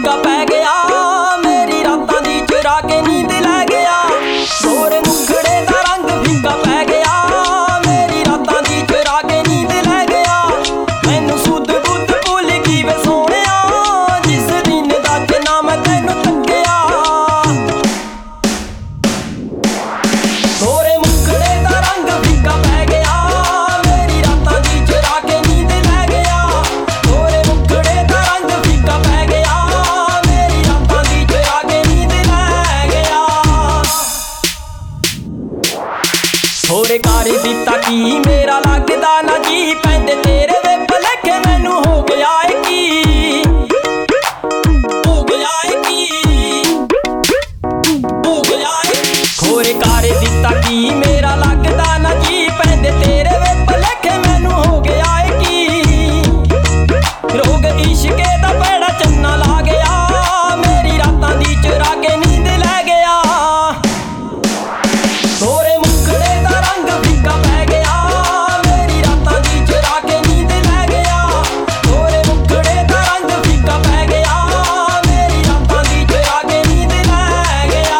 ਫਿੱਕਾ ਪੈ ਗਿਆ ਮੇਰੀ ਰਾਤਾਂ ਦੀ ਚੁਰਾ ਕੇ ਨੀਂਦ ਲੈ ਗਿਆ। ਗੋਰੇ ਮੁਖੜੇ ਦਾ ਰੰਗ ਫਿੱਕਾ ਪੈ ਗਿਆ ਮੇਰੀ ਰਾਤਾਂ ਦੀ ਚੁਰਾ ਕੇ ਨੀਂਦ ਲੈ ਗਿਆ। ਮੈਨੂੰ ਸੁੱਧ ਬੁੱਧ ਭੁੱਲ ਗਈ ਵੇ ਸੋਹਣਿਆ ਜਿਸ ਦਿਨ ਦਾ ਨਾ ਮੈਂ ਤੈਨੂੰ ਤੱਕਿਆ। ਗੋਰੇ ਮੁਖੜੇ ਦਾ ਰੰਗ ਫਿੱਕਾ ਪੈ ਗਿਆ ਮੇਰੀ ਰਾਤਾਂ ਦੀ ਚੁਰਾ ਕੇ ਨੀਂਦ ਲੈ ਗਿਆ। ਗੋਰੇ ਮੁਖੜੇ ਦਾ ਰੰਗ ਫਿੱਕਾ ਪੈ ਗਿਆ ਮੇਰੀ ਰਾਤਾਂ ਦੀ ਚੁਰਾ ਕੇ ਨੀਂਦ ਲੈ ਗਿਆ। ਹੋਰੇ ਕਰ ਦਿੱਤਾ ਕੀ ਮੇਰਾ ਲੱਗਦਾ ਨਾ ਜੀ ਪੈਂਦੇ ਤੇਰੇ ਵੇ ਭਲੇਖੇ ਮੈਨੂੰ ਹੋ ਗਿਆ ਏ ਕੀ ਹੋ ਗਿਆ ਏ ਕੀ ਹੋ ਗਿਆ ਏ। ਹੋਰੇ ਕਰ ਦਿੱਤਾ ਕੀ ਮੇਰਾ ਲੱਗਦਾ ਨਾ ਜੀ ਪੈਂਦੇ ਤੇਰੇ ਵੇ ਭਲੇਖੇ ਮੈਨੂੰ ਹੋ ਗਿਆ ਏ ਕੀ। ਰੋਗ ਇਸ਼ਕੇ ਦਾ ਪੈੜਾ ਚੰਨਾ ਲਾ ਗਿਆ ਮੇਰੀ ਰਾਤਾਂ ਦੀ ਚੁਰਾ ਕੇ ਨੀਂਦ ਲੈ ਗਿਆ। ਗੋਰੇ ਮੁਖੜੇ ਦਾ ਰੰਗ ਫਿੱਕਾ ਪੈ ਗਿਆ ਮੇਰੀ ਰਾਤਾਂ ਦੀ ਚੁਰਾ ਕੇ ਨੀਂਦ ਲੈ ਗਿਆ। ਗੋਰੇ ਮੁਖੜੇ ਦਾ ਰੰਗ ਫਿੱਕਾ ਪੈ ਗਿਆ ਮੇਰੀ ਰਾਤਾਂ ਦੀ ਚੁਰਾ ਕੇ ਨੀਂਦ ਲੈ ਗਿਆ।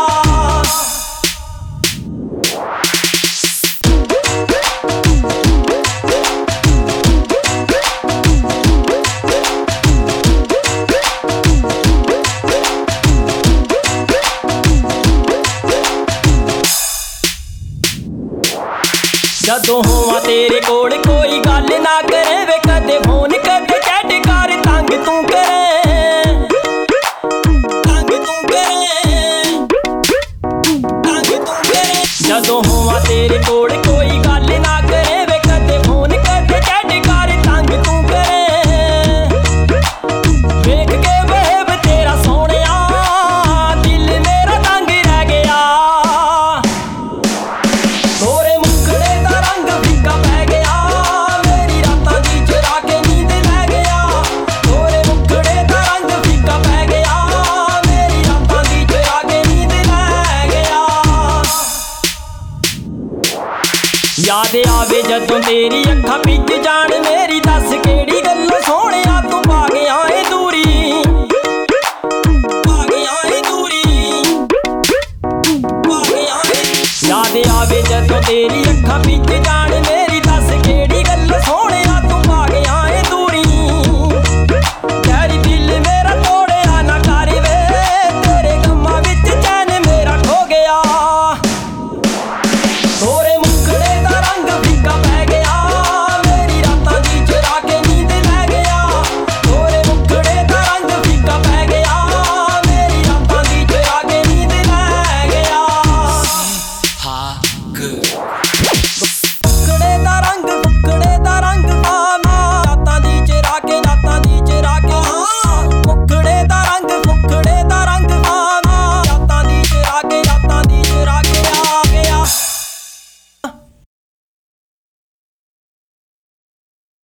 ਜਦੋਂ ਹੋਵਾਂ ਤੇਰੇ ਕੋਲ ਕੋਈ ਗੱਲ ਨਾ ਕਰੇ ਵੇ ਕਦੇ ਫੋਨ ਕਦੇ ਚੈਟ ਕਰ ਤੰਗ ਤੂੰ ਕਰੇ ਤੰਗ ਤੂੰ ਕਰੇ ਤੰਗ ਤੂੰ ਕਰੇ। ਜਦੋਂ ਹੋਵਾਂ ਤੇਰੇ ਕੋਲ ਕੋਈ ਗੱਲ ਨਾ ਕਰੇ ਵੇ ਕਦੇ ਫੋਨ ਕਦੇ ਚੈਟ ਕਰ ਤੰਗ ਤੂੰ ਕਰੇ। ਵੇਖ ਕੇ ਵੇਬ ਤੇਰਾ ਸੋਹਣਿਆ ਦਿਲ ਮੇਰਾ ਤੰਗ ਰਹਿ ਗਿਆ। ਗੋਰੇ ਮੁਖੜੇ ਦਾ ਰੰਗ ਫਿੱਕਾ ਪੈ ਗਿਆ ਮੇਰੀ ਰਾਤਾਂ ਦੀ ਚੁਰਾ ਕੇ ਨੀਂਦ ਲੈ ਗਿਆ। ਗੋਰੇ ਮੁਖੜੇ ਦਾ ਰੰਗ ਫਿੱਕਾ ਪੈ ਗਿਆ ਮੇਰੀ ਰਾਤਾਂ ਦੀ ਚੁਰਾ ਕੇ ਨੀਂਦ ਲੈ ਗਿਆ। ਯਾਦ ਆਵੇ ਜਦੋਂ ਤੇਰੀ ਅੱਖਾਂ ਭਿੱਜ ਜਾਣ ਮੇਰੀ ਦੱਸ ਕਿਹੜੀ ਗੱਲੋਂ ਸੋਹਣਿਆ ਤੂੰ ਪਾ ਗਿਆ ਏ ਦੂਰੀ ਪਾ ਗਿਆ ਏ ਦੂਰੀ ਪਾ ਗਿਆ ਏ। ਯਾਦ ਆਵੇ ਜਦੋਂ ਤੇਰੀ ਅੱਖਾਂ ਭਿੱਜ ਜਾਣ